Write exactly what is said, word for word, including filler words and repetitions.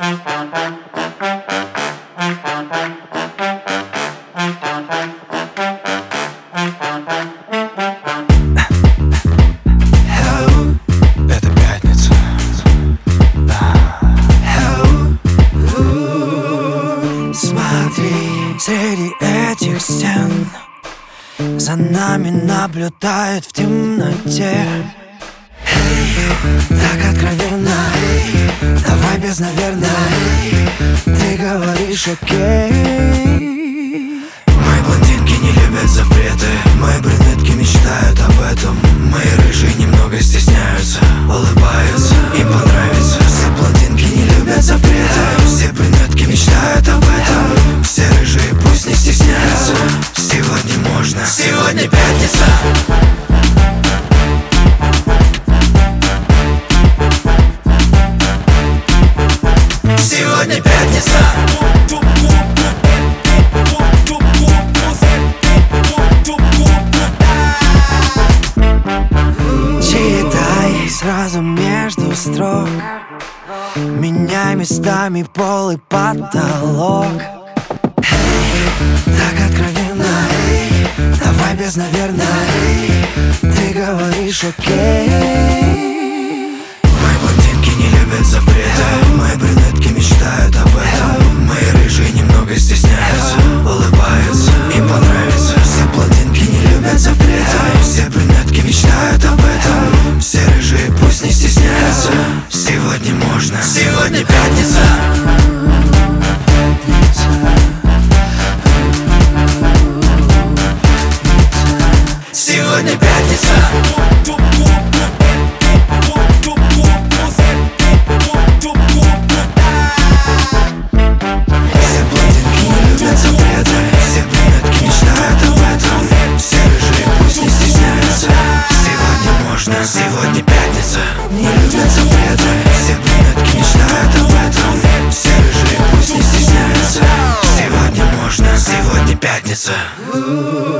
Это пятница. Смотри, среди этих стен за нами наблюдают в темноте. Так откровенно, давай без наверное. Ты говоришь окей. Мои блондинки не любят запреты, мои брюнетки мечтают об этом. Мои рыжие немного стесняются, улыбаются, им понравится. Все блондинки не любят запреты, все брюнетки мечтают об этом. Все рыжие пусть не стесняются, сегодня можно, сегодня пятница. Сегодня пятница. Читай сразу между строк, меняй местами пол и потолок. Так откровенно, давай без наверное. Ты говоришь окей. Мои блондинки не любят запреты, мои брюнетки мечтают об этом. Мои рыжие немного стесняются, улыбаются, им понравится. Все блондинки не любят запреты, все брюнетки мечтают об этом. Все рыжие пусть не стесняются, сегодня можно, сегодня пятница. Сегодня пятница. Все блондинки не любят запреты, все брюнетки мечтают об этом. Все рыжие пусть не стесняются, сегодня можно, сегодня пятница. Не любят запреты, все брюнетки мечтают об этом. Все рыжие пусть не стесняются, сегодня можно, сегодня пятница.